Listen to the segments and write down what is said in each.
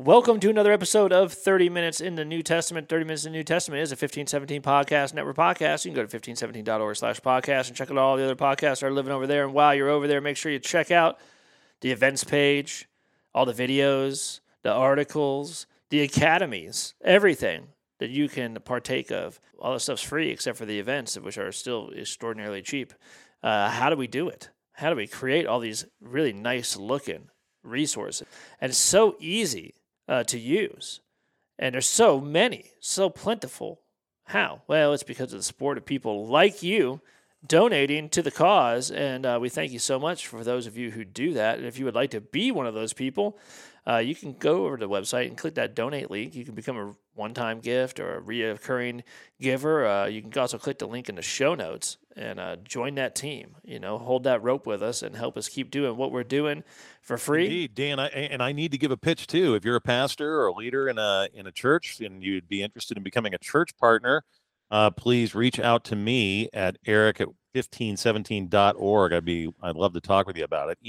Welcome to another episode of 30 Minutes in the New Testament. 30 Minutes in the New Testament is a 1517 podcast network podcast. You can go to 1517.org/podcast and check out all the other podcasts that are living over there. And while you're over there, make sure you check out the events page, all the videos, the articles, the academies, everything that you can partake of. All this stuff's free except for the events, which are still extraordinarily cheap. How do we do it? How do we create all these really nice looking resources? And it's so easy to use. And there's so many, so plentiful. How? Well, it's because of the support of people like you donating to the cause. And we thank you so much for those of you who do that. And if you would like to be one of those people, you can go over to the website and click that donate link. You can become a one-time gift or a reoccurring giver. You can also click the link in the show notes and join that team. You know, hold that rope with us and help us keep doing what we're doing for free. Indeed, Dan. I need to give a pitch too. If you're a pastor or a leader in a church and you'd be interested in becoming a church partner, please reach out to me at eric@1517.org. I'd love to talk with you about it.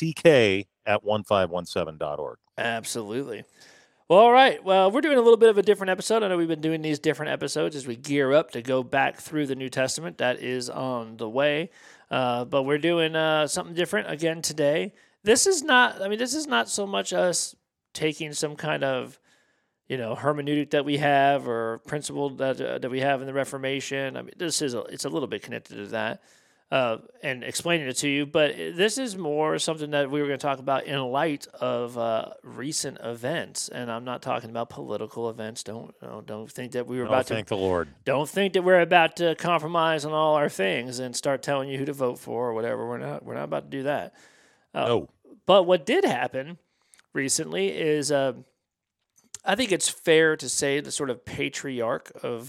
erick@1517.org. Absolutely. Well, all right. Well, we're doing a little bit of a different episode. I know we've been doing these different episodes as we gear up to go back through the New Testament. That is on the way. But we're doing something different again today. This is not so much us taking some kind of, hermeneutic that we have or principle that we have in the Reformation. I mean, it's a little bit connected to that. And explaining it to you, but this is more something that we were going to talk about in light of recent events, and I'm not talking about political events. Don't think that we were about to. Thank the Lord. Don't think that we're about to compromise on all our things and start telling you who to vote for or whatever. We're not about to do that. No. But what did happen recently is, I think it's fair to say the sort of patriarch of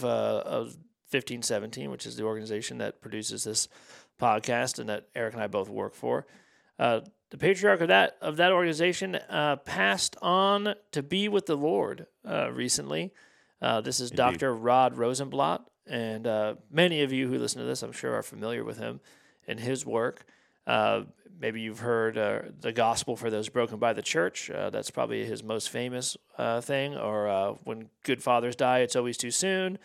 1517, which is the organization that produces this podcast and that Eric and I both work for. The patriarch of that organization passed on to be with the Lord recently. This is Indeed. Dr. Rod Rosenblatt, and many of you who listen to this, I'm sure, are familiar with him and his work. Maybe you've heard The Gospel for Those Broken by the Church. That's probably his most famous thing. Or When Good Fathers Die, It's Always Too Soon.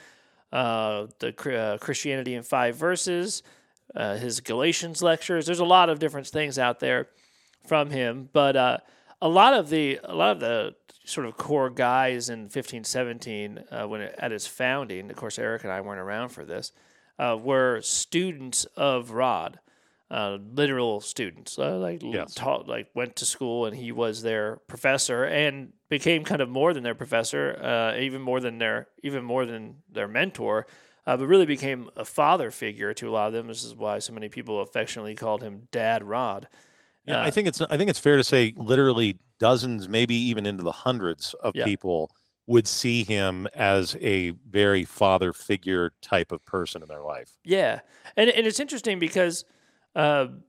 The Christianity in 5 Verses. His Galatians lectures. There's a lot of different things out there from him, but a lot of the sort of core guys in 1517 at its founding. Of course, Eric and I weren't around for this. Were students of Rod, literal students. Yes. Went to school, and he was their professor, and became kind of more than their professor, even more than their mentor. But really became a father figure to a lot of them. This is why so many people affectionately called him Dad Rod. Yeah, I think it's fair to say literally dozens, maybe even into the hundreds of people would see him as a very father figure type of person in their life. Yeah, and it's interesting because, Eric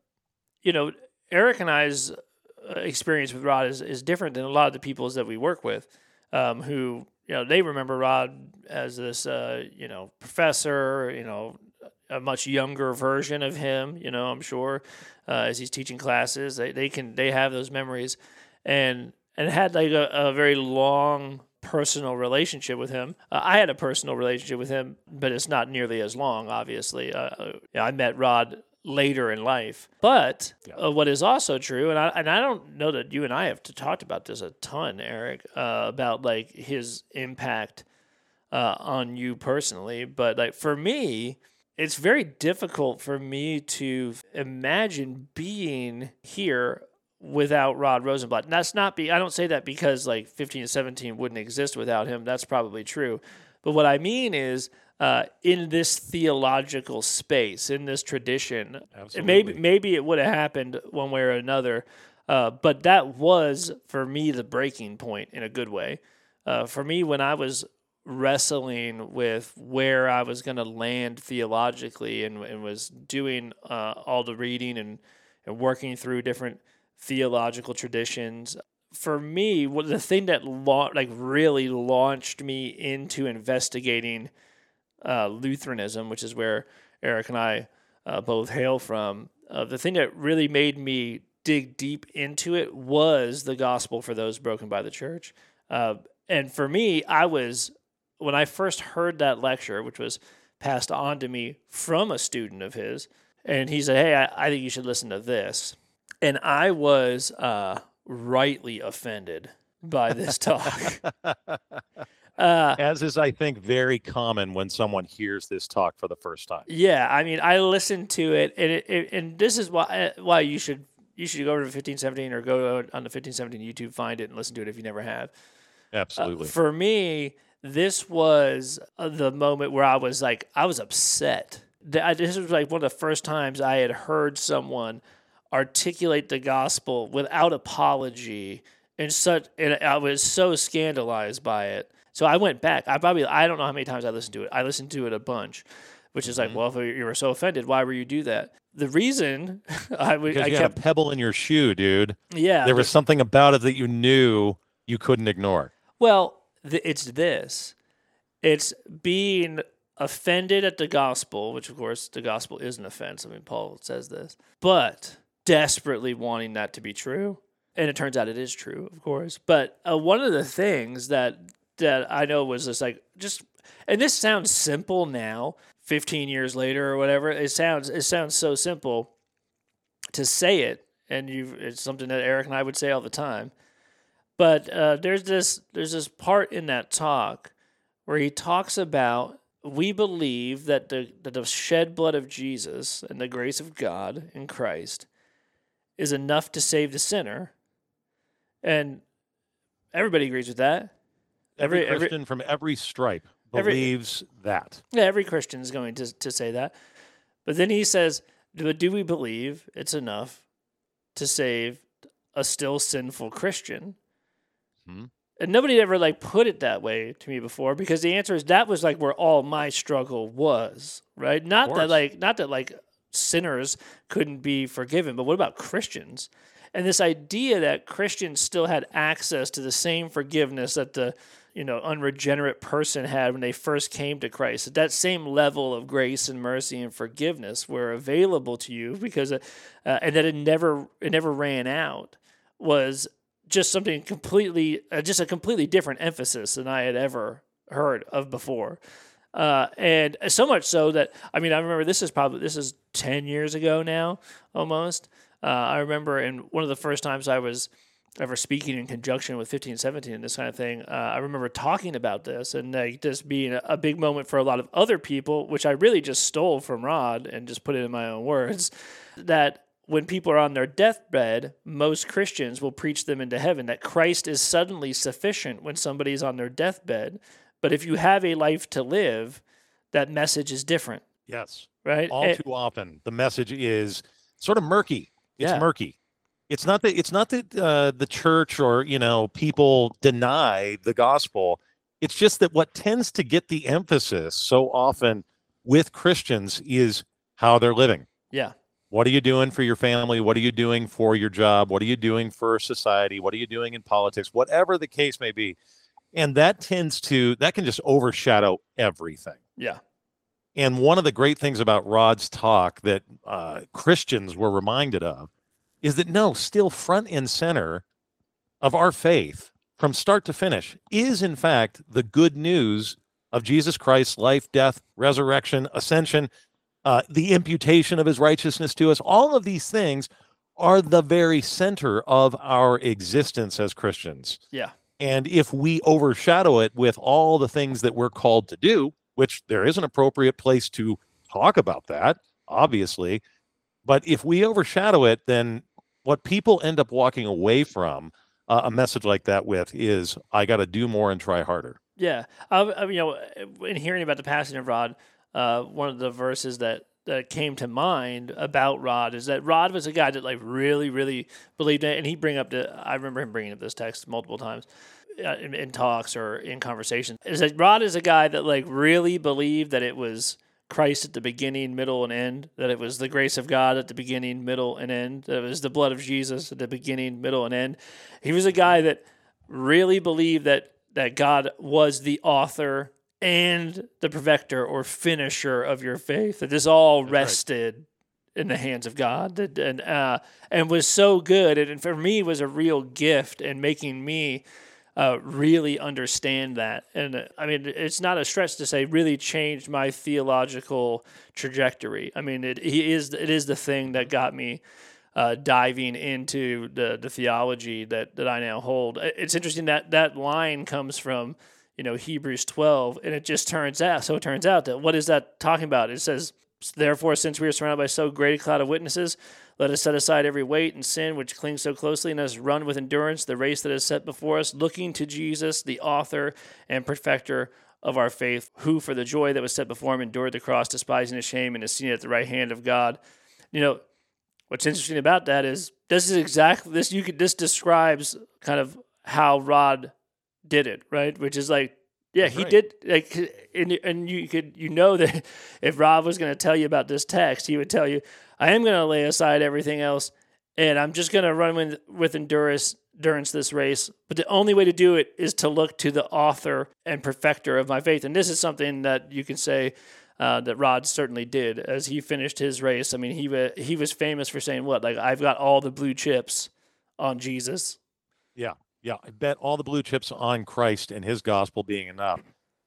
and I's experience with Rod is different than a lot of the people's that we work with, who. They remember Rod as this, professor, a much younger version of him, I'm sure, as he's teaching classes. They have those memories and had like a very long personal relationship with him. I had a personal relationship with him, but it's not nearly as long, obviously. I met Rod later in life. But what is also true, and I don't know that you and I have talked about this a ton, Eric, about like his impact on you personally. But like for me, it's very difficult for me to imagine being here without Rod Rosenblatt. And I don't say that because like 15 and 17 wouldn't exist without him. That's probably true. But what I mean is, in this theological space, in this tradition, maybe it would have happened one way or another, but that was, for me, the breaking point in a good way. For me, when I was wrestling with where I was going to land theologically and was doing all the reading and working through different theological traditions, for me, the thing that really launched me into investigating Lutheranism, which is where Eric and I both hail from, the thing that really made me dig deep into it was the gospel for those broken by the church. And for me, when I first heard that lecture, which was passed on to me from a student of his, and he said, "Hey, I think you should listen to this." And I was rightly offended by this talk. As is, I think, very common when someone hears this talk for the first time. Yeah, I mean, I listened to it, and this is why you should go to 1517 or go on the 1517 YouTube, find it, and listen to it if you never have. Absolutely. For me, this was the moment where I was upset. This was like one of the first times I had heard someone articulate the gospel without apology, and I was so scandalized by it. So I went back. I don't know how many times I listened to it. I listened to it a bunch, which is like, well, if you were so offended, why were you do that? The reason because you had a pebble in your shoe, dude. Yeah, there was something about it that you knew you couldn't ignore. Well, it's being offended at the gospel, which of course the gospel is an offense. I mean, Paul says this, but desperately wanting that to be true. And it turns out it is true, of course. But one of the things that I know was and this sounds simple now, 15 years later or whatever. It sounds so simple to say it, and it's something that Eric and I would say all the time. But there's this part in that talk where he talks about, we believe that the shed blood of Jesus and the grace of God in Christ is enough to save the sinner, and everybody agrees with that. Every Christian from every stripe believes that. Yeah, every Christian is going to say that. But then he says, do we believe it's enough to save a still sinful Christian? And nobody ever put it that way to me before, because the answer is that was where all my struggle was, right? Not that sinners couldn't be forgiven, but what about Christians? And this idea that Christians still had access to the same forgiveness that the unregenerate person had when they first came to Christ, that same level of grace and mercy and forgiveness were available to you because and that it never ran out, was just something completely different emphasis than I had ever heard of before. And so much so that, I remember this is 10 years ago now, almost. I remember in one of the first times I was ever speaking in conjunction with 1517 and this kind of thing, I remember talking about this and this being a big moment for a lot of other people, which I really just stole from Rod and just put it in my own words, that when people are on their deathbed, most Christians will preach them into heaven, that Christ is suddenly sufficient when somebody's on their deathbed. But if you have a life to live, that message is different. Yes. Right? Too often, the message is sort of murky. It's murky. It's not that the church or people deny the gospel. It's just that what tends to get the emphasis so often with Christians is how they're living. Yeah. What are you doing for your family? What are you doing for your job? What are you doing for society? What are you doing in politics? Whatever the case may be. And that can just overshadow everything. Yeah. And one of the great things about Rod's talk that Christians were reminded of is that still front and center of our faith from start to finish is in fact the good news of Jesus Christ's life, death, resurrection, ascension, the imputation of his righteousness to us. All of these things are the very center of our existence as Christians. Yeah. And if we overshadow it with all the things that we're called to do, which there is an appropriate place to talk about that, obviously, but if we overshadow it, then what people end up walking away from a message like that with is, I got to do more and try harder. Yeah. In hearing about the passing of Rod, one of the verses that came to mind about Rod is that Rod was a guy that really, really believed in it. And I remember him bringing up this text multiple times in talks or in conversations. Is that Rod is a guy that really believed that it was Christ at the beginning, middle, and end, that it was the grace of God at the beginning, middle, and end, that it was the blood of Jesus at the beginning, middle, and end. He was a guy that really believed that God was the author and the perfecter or finisher of your faith, that this all rested in the hands of God, and was so good, and for me was a real gift in making me really understand that. And I mean, it's not a stretch to say really changed my theological trajectory. I mean, it is the thing that got me diving into the theology that I now hold. It's interesting that line comes from Hebrews 12, and it turns out that what is that talking about? It says, therefore, since we are surrounded by so great a cloud of witnesses, let us set aside every weight and sin which clings so closely, and let us run with endurance the race that is set before us, looking to Jesus, the author and perfecter of our faith, who for the joy that was set before him endured the cross, despising the shame, and is seated at the right hand of God. What's interesting about that is this describes kind of how Rod did it, right? Which is like, yeah, he did, like, and you know that if Rod was going to tell you about this text, he would tell you, I am going to lay aside everything else, and I'm just going to run with endurance this race. But the only way to do it is to look to the author and perfecter of my faith. And this is something that you can say that Rod certainly did as he finished his race. I mean, he was famous for saying what? Like, I've got all the blue chips on Jesus. Yeah. I bet all the blue chips on Christ and his gospel being enough.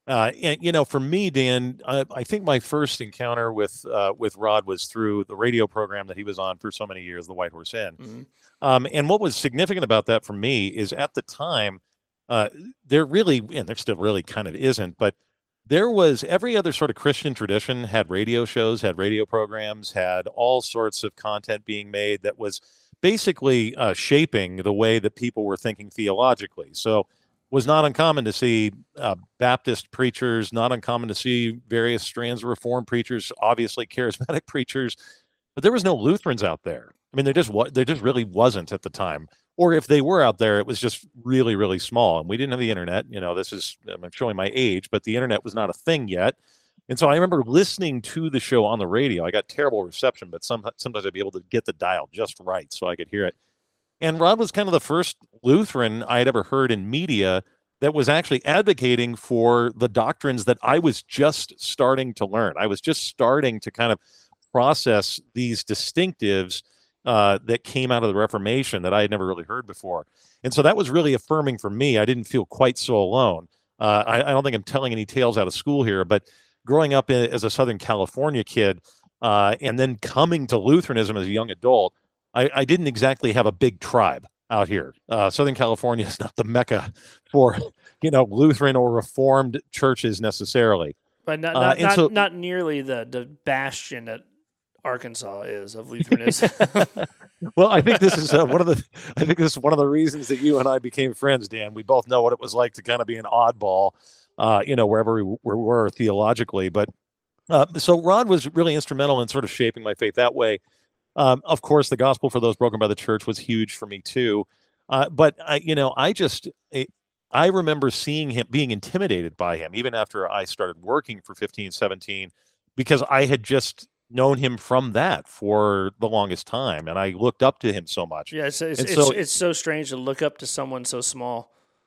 And for me, Dan, I think my first encounter with Rod was through the radio program that he was on for so many years, the White Horse Inn. Mm-hmm. And what was significant about that for me is at the time, there really, and there still really kind of isn't, but there was every other sort of Christian tradition had radio shows, had radio programs, had all sorts of content being made that was basically shaping the way that people were thinking theologically. So was not uncommon to see Baptist preachers, not uncommon to see various strands of Reformed preachers, obviously charismatic preachers, but there was no Lutherans out there. I mean, there just really wasn't at the time. Or if they were out there, it was just really, really small. And we didn't have the internet. I'm showing my age, but the internet was not a thing yet. And so I remember listening to the show on the radio. I got terrible reception, but sometimes I'd be able to get the dial just right so I could hear it. And Rod was kind of the first Lutheran I had ever heard in media that was actually advocating for the doctrines that I was just starting to learn. I was just starting to kind of process these distinctives that came out of the Reformation that I had never really heard before. And so that was really affirming for me. I didn't feel quite so alone. I don't think I'm telling any tales out of school here, but growing up as a Southern California kid and then coming to Lutheranism as a young adult, I didn't exactly have a big tribe out here. Southern California is not the mecca for, Lutheran or Reformed churches necessarily. But not nearly the bastion that Arkansas is of Lutheranism. Well, I think this is one of the reasons that you and I became friends, Dan. We both know what it was like to kind of be an oddball, wherever we were theologically. But so Rod was really instrumental in sort of shaping my faith that way. Of course, the gospel for those broken by the church was huge for me too. But I remember seeing him, being intimidated by him, even after I started working for 15, 17, because I had just known him from that for the longest time, and I looked up to him so much. Yeah, it's so strange to look up to someone so small.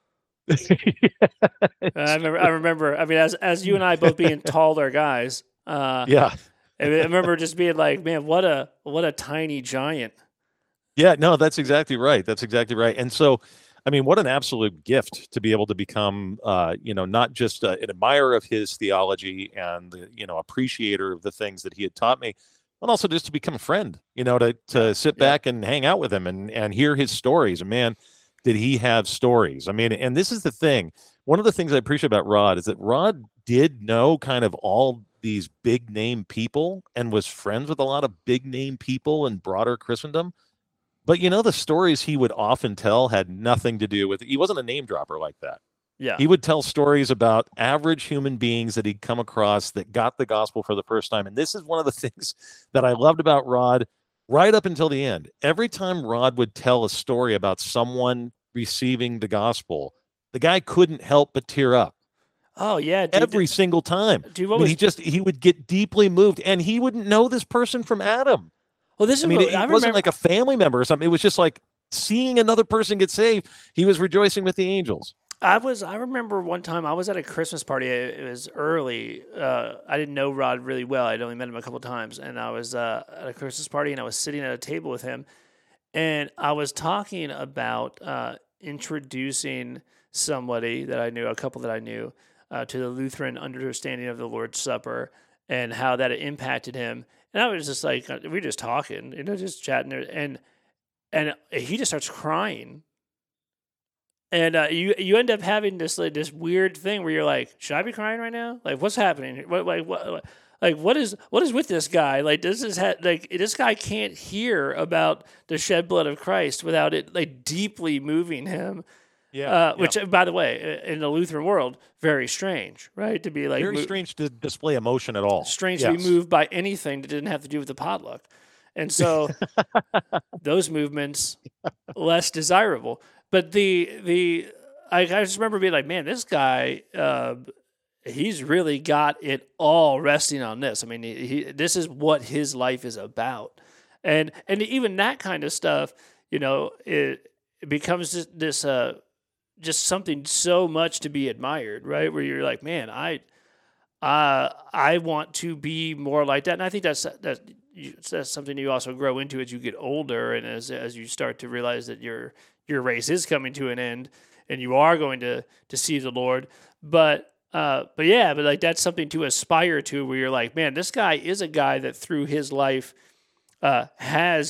I remember. I mean, as you and I both being taller guys. Yeah. I remember just being like, man, what a tiny giant. Yeah, no, that's exactly right. And so, I mean, what an absolute gift to be able to become, not just an admirer of his theology and, appreciator of the things that he had taught me, but also just to become a friend, to sit back and hang out with him and hear his stories. And man, did he have stories. I mean, and this is the thing. One of the things I appreciate about Rod is that Rod did know kind of all these big name people and was friends with a lot of big name people in broader Christendom. But the stories he would often tell had nothing to do with it. He wasn't a name dropper like that. Yeah. He would tell stories about average human beings that he'd come across that got the gospel for the first time. And this is one of the things that I loved about Rod right up until the end. Every time Rod would tell a story about someone receiving the gospel, the guy couldn't help but tear up. Oh yeah, dude, every single time. Dude, he would get deeply moved, and he wouldn't know this person from Adam. Well, it wasn't like a family member or something. It was just like seeing another person get saved. He was rejoicing with the angels. I remember one time I was at a Christmas party. It was early. I didn't know Rod really well. I'd only met him a couple of times, and I was at a Christmas party, and I was sitting at a table with him, and I was talking about introducing somebody that I knew, a couple that I knew, to the Lutheran understanding of the Lord's Supper and how that impacted him. And I was just like, we were just talking, just chatting there, and he just starts crying. And you end up having this weird thing where you're like, should I be crying right now? Like, what's happening? What is with this guy? Like, this guy can't hear about the shed blood of Christ without it like deeply moving him. Yeah. Which, by the way, in the Lutheran world, very strange, right? To be like very strange to display emotion at all. Strange to be moved by anything that didn't have to do with the potluck, and so those movements less desirable. But I just remember being like, man, this guy, he's really got it all resting on this. I mean, this is what his life is about, and even that kind of stuff, it becomes this just something so much to be admired, right? Where you're like, man, I want to be more like that, and I think that's something you also grow into as you get older, and as you start to realize that your race is coming to an end, and you are going to see the Lord. But like that's something to aspire to, where you're like, man, this guy is a guy that through his life has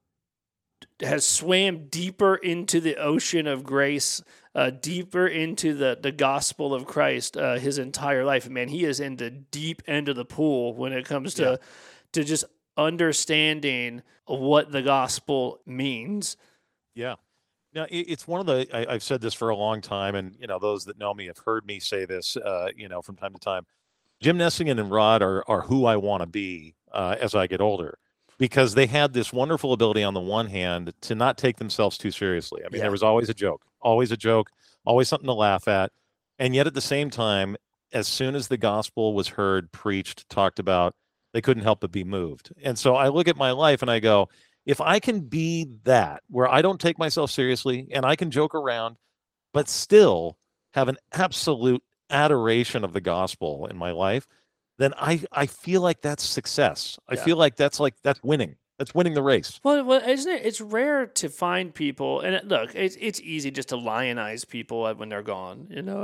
swam deeper into the ocean of grace, deeper into the gospel of Christ his entire life. And man, he is in the deep end of the pool when it comes to just understanding what the gospel means. Yeah. Now, it's one of the, I've said this for a long time, and, those that know me have heard me say this, from time to time. Jim Nessingen and Rod are who I want to be as I get older, because they had this wonderful ability on the one hand to not take themselves too seriously. I mean, there was always a joke, always something to laugh at. And yet at the same time, as soon as the gospel was heard, preached, talked about, they couldn't help but be moved. And so I look at my life and I go, if I can be that, where I don't take myself seriously and I can joke around, but still have an absolute adoration of the gospel in my life, then I feel like that's success. I feel like that's winning. That's winning the race. Well, isn't it? It's rare to find people, and look, it's easy just to lionize people when they're gone,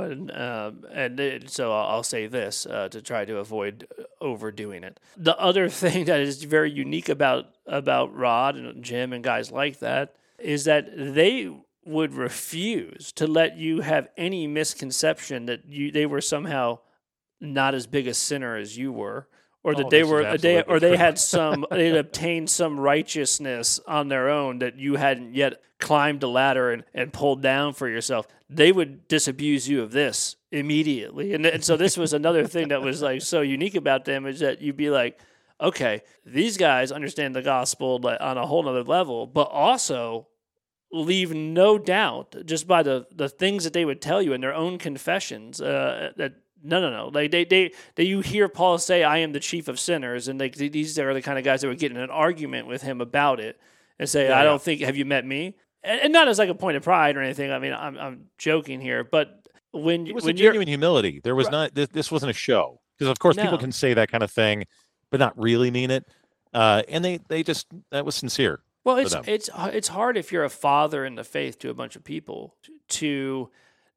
so I'll say this to try to avoid overdoing it. The other thing that is very unique about Rod and Jim and guys like that is that they would refuse to let you have any misconception that they were somehow not as big a sinner as you were. Or that they had obtained some righteousness on their own that you hadn't yet climbed the ladder and pulled down for yourself. They would disabuse you of this immediately. And so this was another thing that was like so unique about them, is that you'd be like, okay, these guys understand the gospel on a whole nother level, but also leave no doubt just by the things that they would tell you in their own confessions that. No. Like you hear Paul say, "I am the chief of sinners," and these are the kind of guys that would get in an argument with him about it and say, "I don't think. Have you met me?" And not as like a point of pride or anything. I mean, I'm joking here, but it was a genuine humility. There was not. This wasn't a show, because of course people can say that kind of thing, but not really mean it. And they just, that was sincere. Well, it's hard if you're a father in the faith to a bunch of people to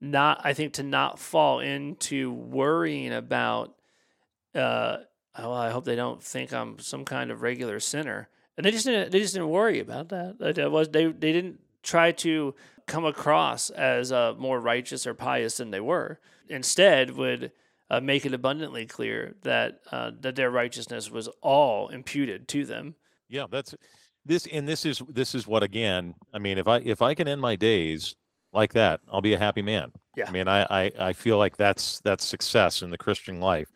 not fall into worrying about, I hope they don't think I'm some kind of regular sinner. And they just didn't worry about that. They didn't try to come across as more righteous or pious than they were. Instead, would make it abundantly clear that their righteousness was all imputed to them. Yeah, that's this, and this is what, again, I mean, if I can end my days like that, I'll be a happy man. Yeah. I mean, I feel like that's success in the Christian life.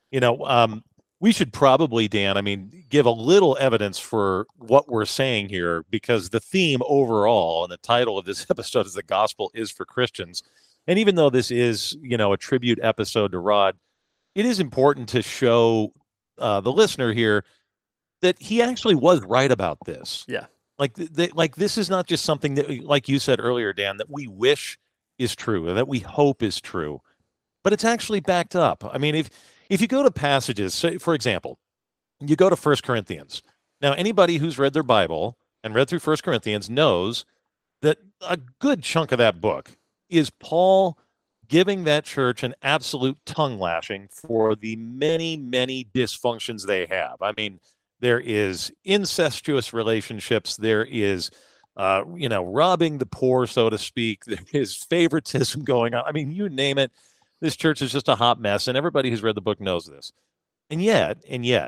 We should probably, Dan, I mean, give a little evidence for what we're saying here, because the theme overall and the title of this episode is "The Gospel is for Christians." And even though this is, a tribute episode to Rod, it is important to show the listener here that he actually was right about this. Yeah. Like this is not just something that, like you said earlier, Dan, that we wish is true, or that we hope is true, but it's actually backed up. I mean, if you go to passages, say, for example, you go to 1 Corinthians. Now, anybody who's read their Bible and read through 1 Corinthians knows that a good chunk of that book is Paul giving that church an absolute tongue lashing for the many, many dysfunctions they have. I mean, there is incestuous relationships. There is, robbing the poor, so to speak. There is favoritism going on. I mean, you name it. This church is just a hot mess, and everybody who's read the book knows this. And yet,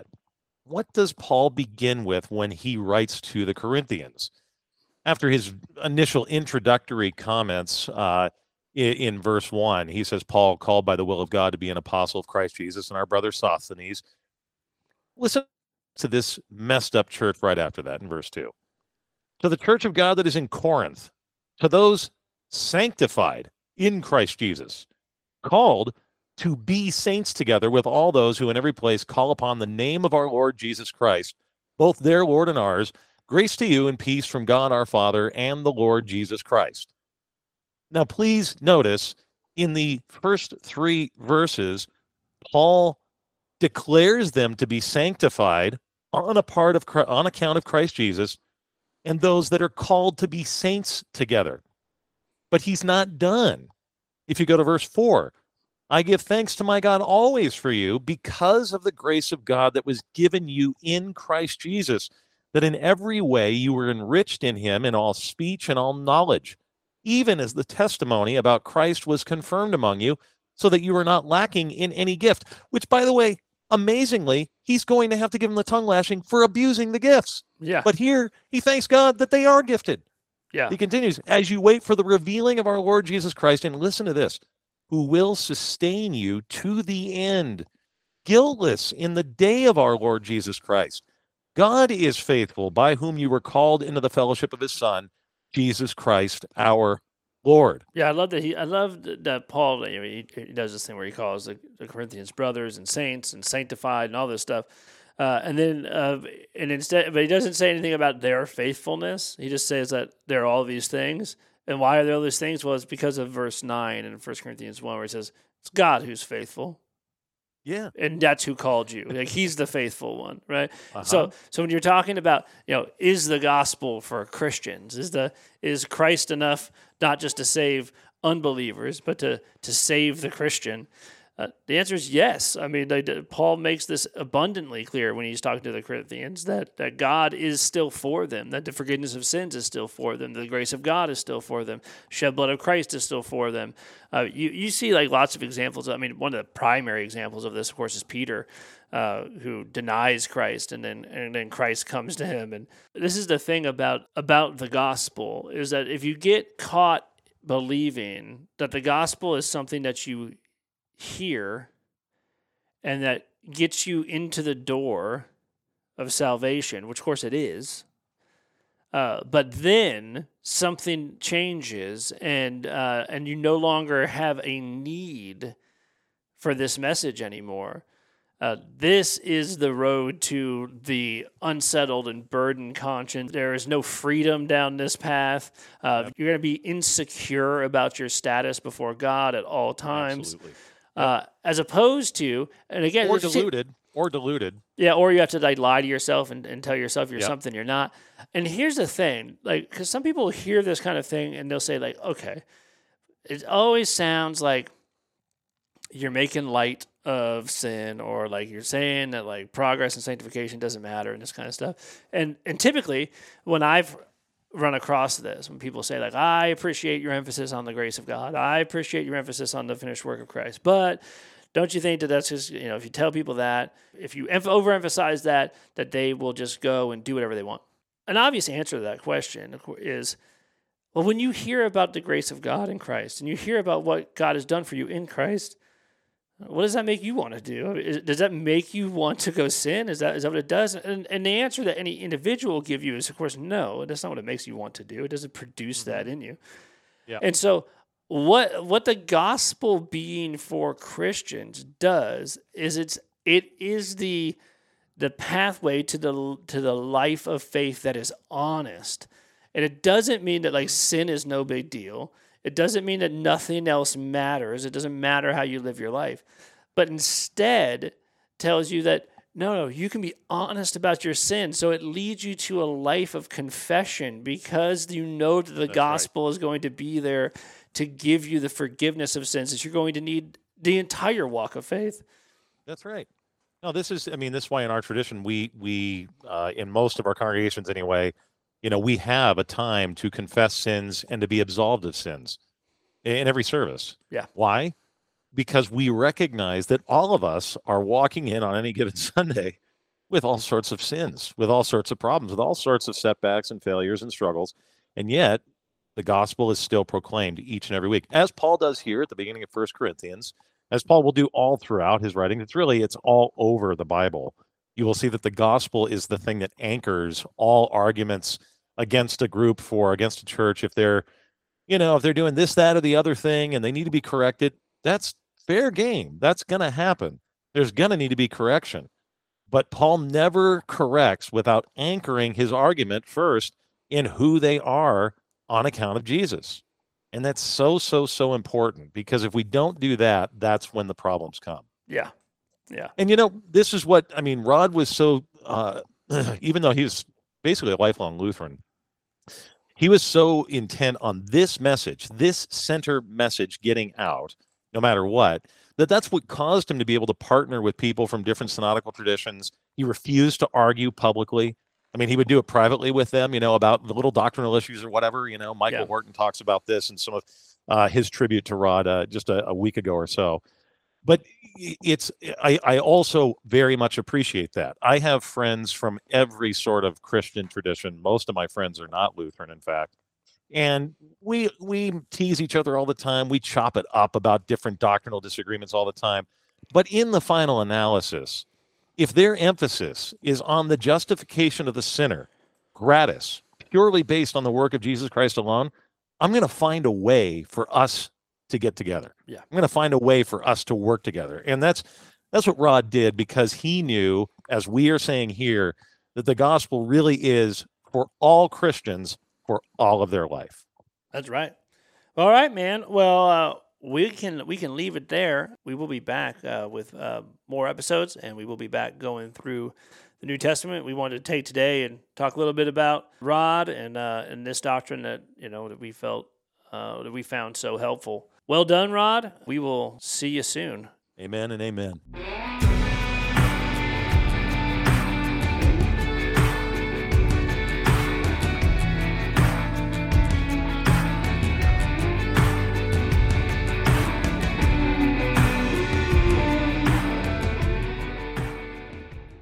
what does Paul begin with when he writes to the Corinthians? After his initial introductory comments in verse 1, he says, Paul, called by the will of God to be an apostle of Christ Jesus, and our brother Sosthenes. Listen to this messed up church right after that in verse 2. To the church of God that is in Corinth, to those sanctified in Christ Jesus, called to be saints together with all those who in every place call upon the name of our Lord Jesus Christ, both their Lord and ours, grace to you and peace from God our Father and the Lord Jesus Christ. Now, please notice in the first 3 verses, Paul declares them to be sanctified on account of Christ Jesus and those that are called to be saints together. But he's not done. If you go to verse 4, I give thanks to my God always for you because of the grace of God that was given you in Christ Jesus, that in every way you were enriched in him in all speech and all knowledge, even as the testimony about Christ was confirmed among you, so that you are not lacking in any gift, which, by the way, amazingly, he's going to have to give them the tongue lashing for abusing the gifts. Yeah. But here, he thanks God that they are gifted. Yeah. He continues, as you wait for the revealing of our Lord Jesus Christ, and listen to this, who will sustain you to the end, guiltless in the day of our Lord Jesus Christ. God is faithful, by whom you were called into the fellowship of his Son, Jesus Christ, our Lord. Yeah, I love that Paul, he does this thing where he calls the Corinthians brothers and saints and sanctified and all this stuff. But he doesn't say anything about their faithfulness. He just says that they're all these things. And why are there all these things? Well, it's because of verse 9 in 1 Corinthians 1 where it says, it's God who's faithful. Yeah. And that's who called you. Like, he's the faithful one, right? Uh-huh. So when you're talking about, is the gospel for Christians? Is Christ enough not just to save unbelievers, but to save the Christian? The answer is yes. I mean, Paul makes this abundantly clear when he's talking to the Corinthians that God is still for them, that the forgiveness of sins is still for them, the grace of God is still for them, shed blood of Christ is still for them. You see like lots of examples. I mean, one of the primary examples of this, of course, is Peter, who denies Christ, and then Christ comes to him. And this is the thing about the gospel, is that if you get caught believing that the gospel is something that you hear and that gets you into the door of salvation, which of course it is, but then something changes and you no longer have a need for this message anymore. This is the road to the unsettled and burdened conscience. There is no freedom down this path. You're going to be insecure about your status before God at all times. Absolutely. As opposed to, and again, or deluded. Yeah, or you have to like lie to yourself and tell yourself you're something you're not. And here's the thing, like, because some people hear this kind of thing and they'll say like, okay, it always sounds like you're making light of sin, or like you're saying that like progress and sanctification doesn't matter and this kind of stuff. And typically when I've run across this, when people say like, I appreciate your emphasis on the grace of God, I appreciate your emphasis on the finished work of Christ, but don't you think that that's just, if you tell people that, if you overemphasize that they will just go and do whatever they want? An obvious answer to that question is, well, when you hear about the grace of God in Christ and you hear about what God has done for you in Christ, what does that make you want to do? Does that make you want to go sin? Is that what it does? And the answer that any individual will give you is, of course, no. That's not what it makes you want to do. It doesn't produce that in you. Yeah. And so what the gospel being for Christians does is it is the pathway to the life of faith that is honest. And it doesn't mean that like sin is no big deal. It doesn't mean that nothing else matters. It doesn't matter how you live your life. But instead tells you that No, you can be honest about your sin. So it leads you to a life of confession because you know that the gospel is going to be there to give you the forgiveness of sins that you're going to need the entire walk of faith. That's right. No, this is why in our tradition, we in most of our congregations anyway, we have a time to confess sins and to be absolved of sins in every service. Yeah. Why? Because we recognize that all of us are walking in on any given Sunday with all sorts of sins, with all sorts of problems, with all sorts of setbacks and failures and struggles. And yet the gospel is still proclaimed each and every week, as Paul does here at the beginning of 1 Corinthians, as Paul will do all throughout his writing. It's all over the Bible. You will see that the gospel is the thing that anchors all arguments against a group against a church. If they're doing this, that, or the other thing, and they need to be corrected, that's fair game. That's going to happen. There's going to need to be correction. But Paul never corrects without anchoring his argument first in who they are on account of Jesus. And that's so important, because if we don't do that, that's when the problems come. Yeah. Yeah. And, this is what, Rod was so, even though he was basically a lifelong Lutheran, he was so intent on this message, this center message getting out, no matter what, that's what caused him to be able to partner with people from different synodical traditions. He refused to argue publicly. He would do it privately with them, about the little doctrinal issues or whatever. Michael Horton talks about this in some of his tribute to Rod just a week ago or so. But I also very much appreciate that. I have friends from every sort of Christian tradition. Most of my friends are not Lutheran, in fact. And we tease each other all the time. We chop it up about different doctrinal disagreements all the time. But in the final analysis, if their emphasis is on the justification of the sinner, gratis, purely based on the work of Jesus Christ alone, I'm going to find a way for us to get together. Yeah. I'm going to find a way for us to work together. And that's what Rod did, because he knew, as we are saying here, that the gospel really is for all Christians for all of their life. That's right. All right, man. Well, we can leave it there. We will be back with more episodes, and we will be back going through the New Testament. We wanted to take today and talk a little bit about Rod and this doctrine that that we felt that we found so helpful. Well done, Rod. We will see you soon. Amen and amen.